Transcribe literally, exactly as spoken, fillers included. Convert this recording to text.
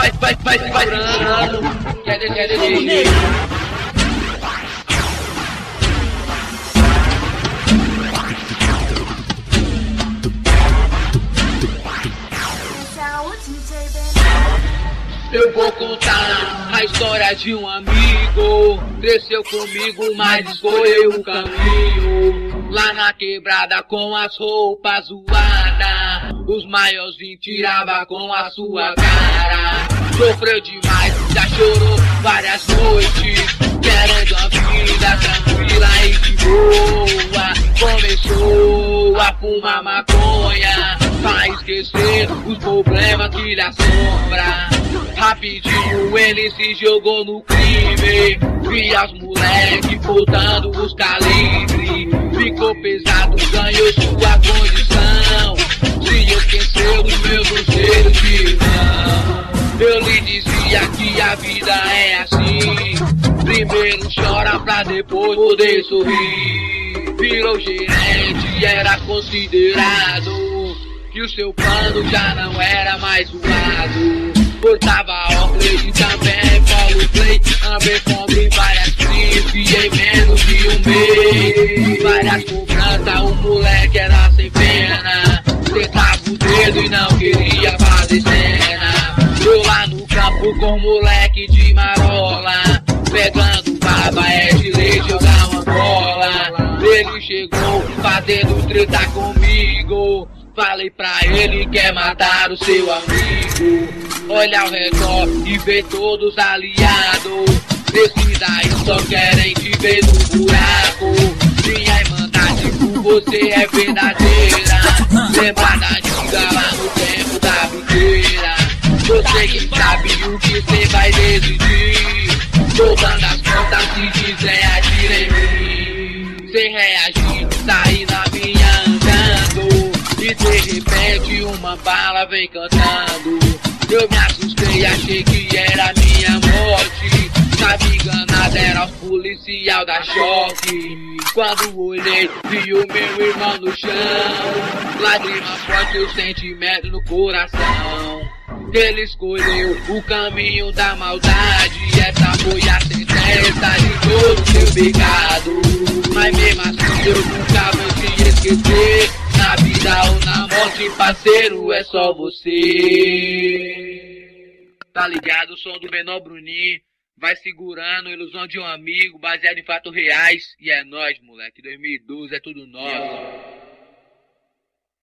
vai, vai, vai, vai, vai. Quer dizer, quer dizer. Eu vou contar a história de um amigo. Cresceu comigo, mas escolheu o caminho. Lá na quebrada com as roupas zoadas, os maiorzinhos tirava com a sua cara. Sofreu demais, já chorou várias noites, querendo a vida tranquila e de boa. Começou a fumar maconha pra esquecer os problemas que lhe assombram. Rapidinho ele se jogou no crime, vi as moleque botando os calibres. Ficou pesado, ganhou sua condição, se esqueceu dos meus conselhos de irmão. Eu lhe dizia que a vida é assim, primeiro chora pra depois poder sorrir. Virou gerente, era considerado, que o seu plano já não era mais zoado. Portava óculos e também polo play, ambei compre várias crises em menos de um mês. Várias cobranças, o moleque era sem pena, tentava o dedo e não queria fazer cena. Eu lá no campo com moleque de marola, pegando baba, é de leite, jogar uma bola. Ele chegou fazendo treta comigo, falei pra ele que quer matar o seu amigo. Olha ao redor e vê todos aliados, esses daí só querem te ver no buraco. Minha irmandade por você é verdadeira, lembra da antiga lá no tempo da biqueira. Você que sabe o que cê vai decidir, todas as contas se quiser atira em mim. Sem reagir, saí na minha andando, e de repente uma bala vem cantando. Eu me assustei, achei que era minha morte, tava enganado, era os policial da choque. Quando olhei, vi o meu irmão no chão, lágrima forte, o sentimento no coração. Ele escolheu o caminho da maldade, essa foi a sentença de todo o seu pecado. Mas mesmo assim eu nunca vou te esquecer, na vida ou na morte, parceiro, é só você. Tá ligado? O som do menor Bruninho, vai segurando, ilusão de um amigo, baseado em fatos reais. E é nóis, moleque, dois mil e doze é tudo nosso.